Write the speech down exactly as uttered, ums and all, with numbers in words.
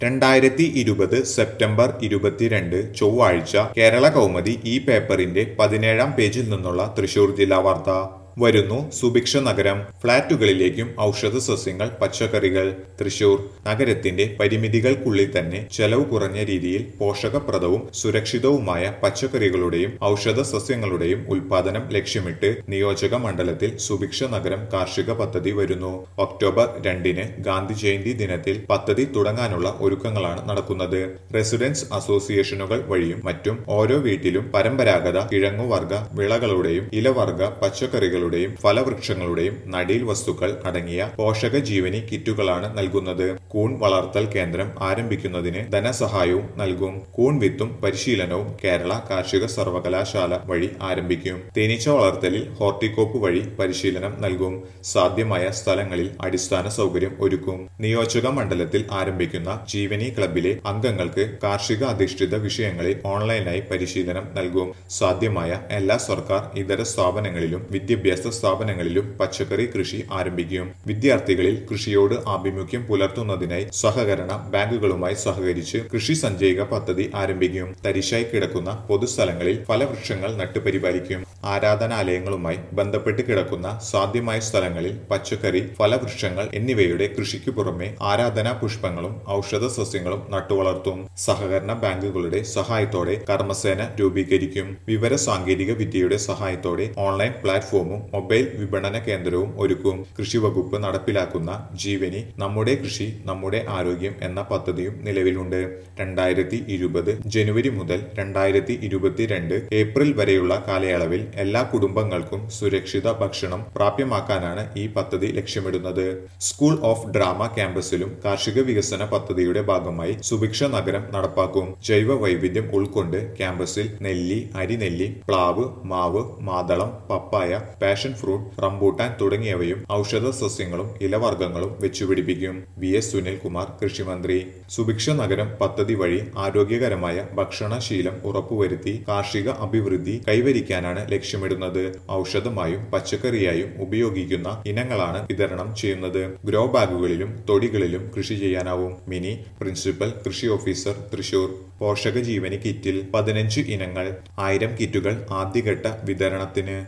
രണ്ടായിരത്തി ഇരുപത് സെപ്റ്റംബർ ഇരുപത്തിരണ്ട് ചൊവ്വാഴ്ച കേരള കൗമുദി ഈ പേപ്പറിന്റെ പതിനേഴാം പേജിൽ നിന്നുള്ള തൃശൂർ ജില്ലാ വാർത്ത. വരുന്നു സുഭിക്ഷ നഗരം. ഫ്ളാറ്റുകളിലേക്കും ഔഷധ സസ്യങ്ങൾ, പച്ചക്കറികൾ. തൃശൂർ നഗരത്തിന്റെ പരിമിതികൾക്കുള്ളിൽ തന്നെ ചെലവ് കുറഞ്ഞ രീതിയിൽ പോഷകപ്രദവും സുരക്ഷിതവുമായ പച്ചക്കറികളുടെയും ഔഷധ സസ്യങ്ങളുടെയും ഉൽപാദനം ലക്ഷ്യമിട്ട് നിയോജക മണ്ഡലത്തിൽ സുഭിക്ഷ നഗരം കാർഷിക പദ്ധതി വരുന്നു. ഒക്ടോബർ രണ്ടിന് ഗാന്ധി ജയന്തി ദിനത്തിൽ പദ്ധതി തുടങ്ങാനുള്ള ഒരുക്കങ്ങളാണ് നടക്കുന്നത്. റെസിഡൻസ് അസോസിയേഷനുകൾ വഴിയും മറ്റും ഓരോ വീട്ടിലും പരമ്പരാഗത കിഴങ്ങുവർഗ വിളകളുടെയും ഇലവർഗ പച്ചക്കറികളുടെയും ഫലവൃക്ഷങ്ങളുടെയും നടീൽ വസ്തുക്കൾ അടങ്ങിയ പോഷക ജീവനി കിറ്റുകളാണ് നൽകുന്നത്. കൂൺ വളർത്തൽ കേന്ദ്രം ആരംഭിക്കുന്നതിന് ധനസഹായവും നൽകും. കൂൺ വിത്തും പരിശീലനവും കേരള കാർഷിക സർവകലാശാല വഴി ആരംഭിക്കും. തേനീച്ച വളർത്തലിൽ ഹോർട്ടികോപ്പ് വഴി പരിശീലനം നൽകും. സാധ്യമായ സ്ഥലങ്ങളിൽ അടിസ്ഥാന സൗകര്യം ഒരുക്കും. നിയോജക മണ്ഡലത്തിൽ ആരംഭിക്കുന്ന ജീവനി ക്ലബിലെ അംഗങ്ങൾക്ക് കാർഷിക അധിഷ്ഠിത വിഷയങ്ങളിൽ ഓൺലൈനായി പരിശീലനം നൽകും. സാധ്യമായ എല്ലാ സർക്കാർ ഇതര സ്ഥാപനങ്ങളിലും വിദ്യാഭ്യാസ സ്ഥാപനങ്ങളിലും പച്ചക്കറി കൃഷി ആരംഭിക്കും. വിദ്യാർത്ഥികളിൽ കൃഷിയോട് ആഭിമുഖ്യം പുലർത്തുന്നതിനായി സഹകരണ ബാങ്കുകളുമായി സഹകരിച്ച് കൃഷി സഞ്ചയിക പദ്ധതി ആരംഭിക്കും. തരിശായി കിടക്കുന്ന പൊതുസ്ഥലങ്ങളിൽ ഫലവൃക്ഷങ്ങൾ നട്ടുപരിപാലിക്കും. ആരാധനാലയങ്ങളുമായി ബന്ധപ്പെട്ട് കിടക്കുന്ന സാധ്യമായ സ്ഥലങ്ങളിൽ പച്ചക്കറി, ഫലവൃക്ഷങ്ങൾ എന്നിവയുടെ കൃഷിക്ക് പുറമെ ആരാധനാ പുഷ്പങ്ങളും ഔഷധ സസ്യങ്ങളും നട്ടുവളർത്തും. സഹകരണ ബാങ്കുകളുടെ സഹായത്തോടെ കർമ്മസേന രൂപീകരിക്കും. വിവര സാങ്കേതിക വിദ്യയുടെ സഹായത്തോടെ ഓൺലൈൻ പ്ലാറ്റ്ഫോമും മൊബൈൽ വിപണന കേന്ദ്രവും ഒരുക്കും. കൃഷി വകുപ്പ് നടപ്പിലാക്കുന്ന ജീവനി നമ്മുടെ കൃഷി നമ്മുടെ ആരോഗ്യം എന്ന പദ്ധതിയും നിലവിലുണ്ട്. രണ്ടായിരത്തി ഇരുപത് ജനുവരി മുതൽ രണ്ടായിരത്തി ഇരുപത്തിരണ്ട് ഏപ്രിൽ വരെയുള്ള കാലയളവിൽ എല്ലാ കുടുംബങ്ങൾക്കും സുരക്ഷിത ഭക്ഷണം പ്രാപ്യമാക്കാനാണ് ഈ പദ്ധതി ലക്ഷ്യമിടുന്നത്. സ്കൂൾ ഓഫ് ഡ്രാമ ക്യാമ്പസിലും കാർഷിക വികസന പദ്ധതിയുടെ ഭാഗമായി സുഭിക്ഷ നഗരം നടപ്പാക്കും. ജൈവ വൈവിധ്യം ഉൾക്കൊണ്ട് ക്യാമ്പസിൽ നെല്ലി, അരിനെല്ലി, പ്ലാവ്, മാവ്, മാതളം, പപ്പായ, പാഷൻ ഫ്രൂട്ട്, റംബൂട്ടാൻ തുടങ്ങിയവയും ഔഷധ സസ്യങ്ങളും ഇലവർഗ്ഗങ്ങളും വെച്ചുപിടിപ്പിക്കും. വി എസ് സുനിൽകുമാർ കൃഷിമന്ത്രി. സുഭിക്ഷ നഗരം പദ്ധതി വഴി ആരോഗ്യകരമായ ഭക്ഷണശീലം ഉറപ്പുവരുത്തി കാർഷിക അഭിവൃദ്ധി കൈവരിക്കാനാണ് ലക്ഷ്യമിടുന്നത്. ഔഷധമായും പച്ചക്കറിയായും ഉപയോഗിക്കുന്ന ഇനങ്ങളാണ് വിതരണം ചെയ്യുന്നത്. ഗ്രോ ബാഗുകളിലും തൊടികളിലും കൃഷി ചെയ്യാനാവും. മിനി പ്രിൻസിപ്പൽ കൃഷി ഓഫീസർ, തൃശൂർ. പോഷക ജീവനി കിറ്റിൽ പതിനഞ്ച് ഇനങ്ങൾ. ആയിരം കിറ്റുകൾ ആദ്യഘട്ട വിതരണത്തിന്.